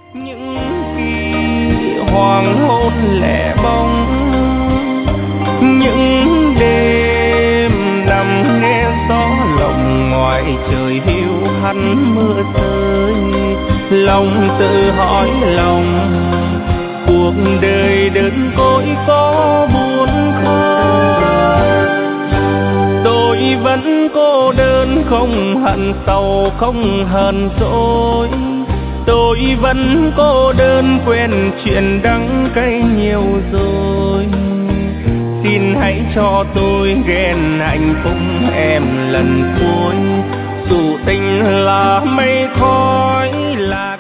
Những khi hoàng hôn lẻ bóng, những đêm nằm nghe gió lộng ngoài trời hiu hắt mưa rơi, lòng tự hỏi lòng cuộc đời đơn côi có buồn không. Tôi vẫn cô đơn không hận sầu không hờn dỗi, tôi vẫn cô đơn quên chuyện đắng cay nhiều rồi. Xin hãy cho tôi ghen hạnh phúc em lần cuối, dù tình là mây khói là